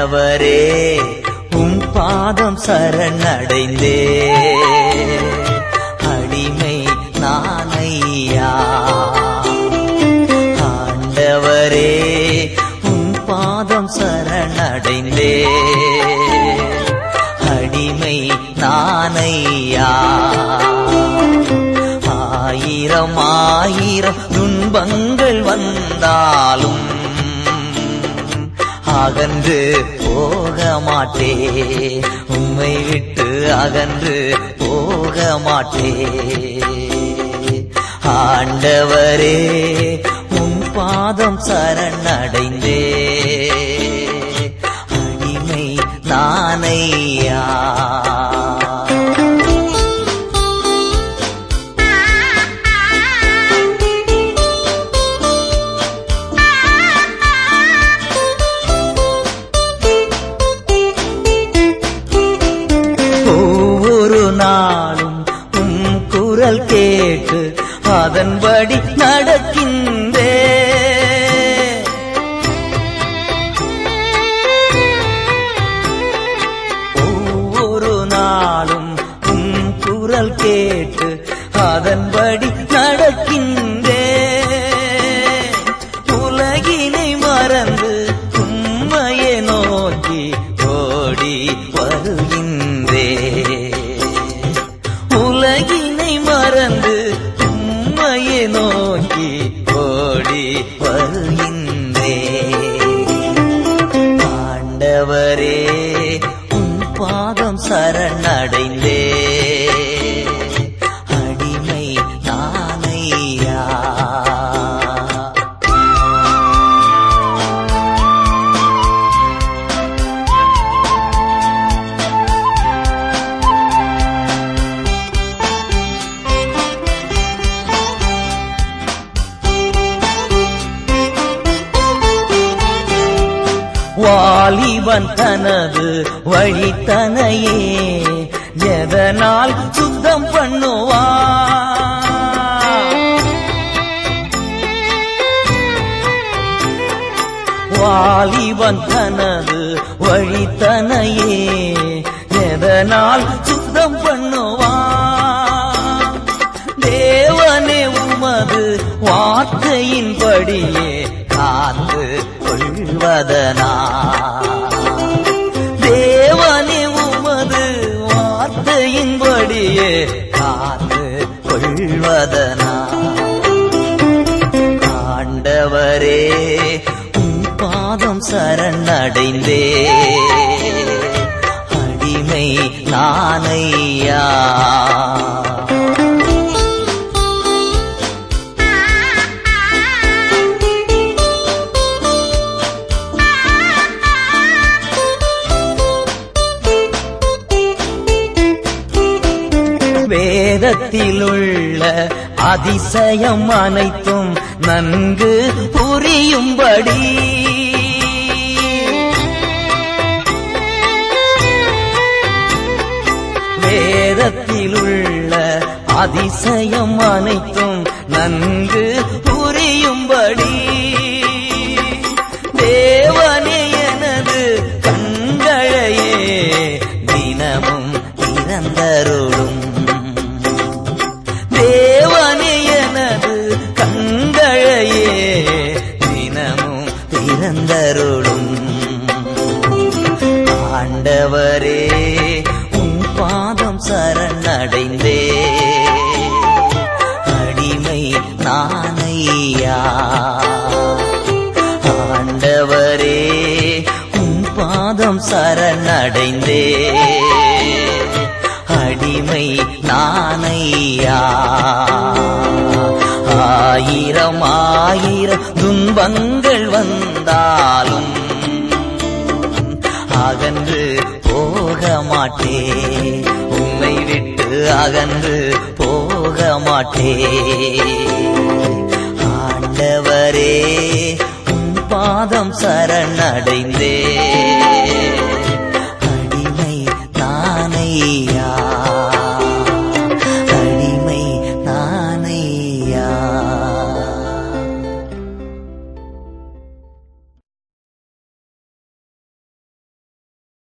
ஆண்டவரே உம் பாதம் சரணடைந்தே அடிமை நானையா. ஆண்டவரே உம் பாதம் சரணடைந்தே அடிமை நானையா. ஆயிரம் ஆயிரம் துன்பங்கள் வந்தாலும் அகன்று போக மாட்டே, உம்மை விட்டு அகன்று போக மாட்டே. ஆண்டவரே உம் பாதம் சரணடைந்தே அடிமை நானையா. நாளும் உம் குரல் கேட்டு அதன்படி நடக்கின்றே. ஒவ்வொரு நாளும் உம் குரல் கேட்டு அதன்படி நடக்கின்றே. உலகினை மறந்து உம்மையை நோக்கி ஓடி வருகின்றே. உலகினை மறந்து உம்மையை நோக்கி ஓடி வருகின்றே. ஆண்டவரே உம் பாதம் சரணடைந்தே அடிமை நானையா. வாலிபன் தனது வழித்தனையே எதனால் சுத்தம் பண்ணுவான்? வாலிபன் தனது வழித்தனையே எதனால் சுத்தம் பண்ணுவான்? தேவனே உமது வார்த்தையின்படியே காத்து கொள்வதனா? தேவனே உமது வார்த்தையின்படியே காத்து கொள்வதனா? ஆண்டவரே உம் பாதம் சரணடைந்தே அடிமை நானையா. வேதத்திலுள்ள அதிசயம் அனைத்தும் நன்கு புரியும்படி வேதத்திலுள்ள அதிசயம் அனைத்தும் நன்கு புரியும்படி தேவனே எனது கண்களையே தினமும் திறந்தருளும். தேவனே எனது கண்களையே தினமும் திறந்தருளும். ஆண்டவரே உம் பாதம் சரணடைந்தே அடிமை நானையா. ஆண்டவரே உம் பாதம் சரணடைந்தே அடிமை நானையா. ஆயிரம் ஆயிரம் துன்பங்கள் வந்தாலும் அகன்று போக மாட்டே, உம்மை விட்டு அகன்று போக மாட்டே. ஆண்டவரே உம் பாதம் சரணடைந்தே அடிமை நானையா.